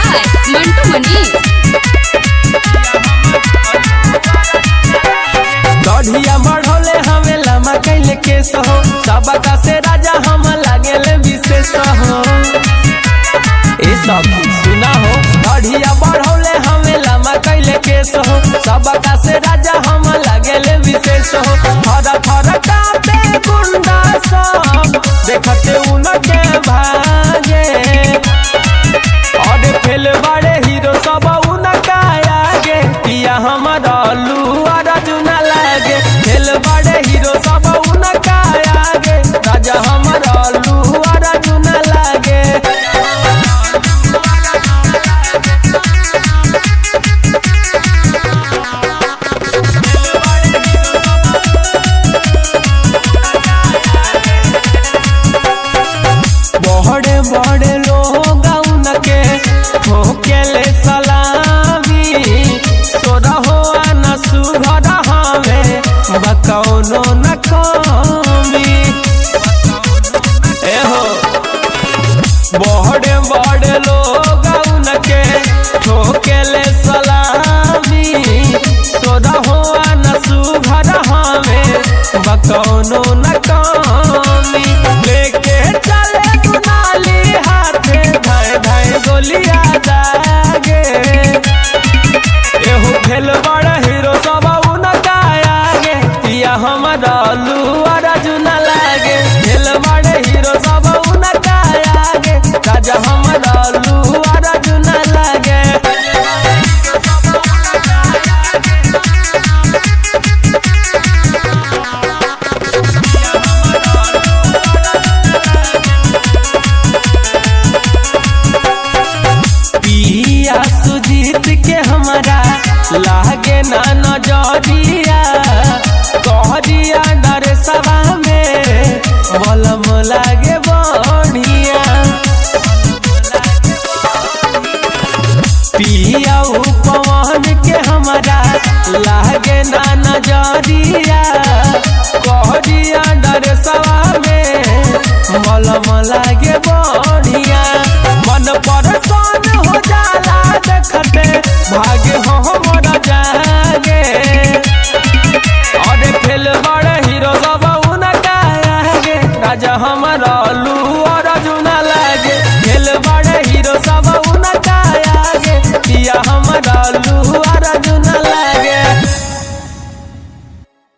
by Mantu Mani। दढ़िया बढ़ोले हमें लमा कैले केस हो, सबका से राजा हम लागेले विशेष हो। ए सब सुना हो, दढ़िया बढ़ोले हमें लमा कैले केस हो, सबका से राजा हम लागेले विशेष हो। थर थर कांपे गुंडा सब देखते उनके भागे, और फेल बड़े हीरो सब उनका आगे। पिया हमारा लू अर्जुन लागे, फेल बड़े हीरो सब उनका आगे। राजा हमारा लू अर्जुन लागे। बड़े बड़े लोग उनके ठोकेले सलामी, सोरा हो न सुघर हमें बकौनो न कमी। एहो बड़े बड़े लोग उनके ठोकेले सलामी, सोरा हो न सुघर हमें बकौनो न कमी। लेके चले दुनाली हाथे धाय धाय गोलिया दागे, एहो खेल बड़ा हीरो सब उनका आगे। पिया हमारा लू अर्जुन लागे, खेल बड़े हीरो सब उनका आगे। राजा हमारा लू अर्जुन लागे। पिया सुजीत के हमारा लागे ना नजरिया, कहरिया डर सभा में बलम लागे बढ़िया। पिया पवन के हमारा लागे ना नजरिया, कहरिया डर सभा में बलम लागे बढ़िया। मन परसान हो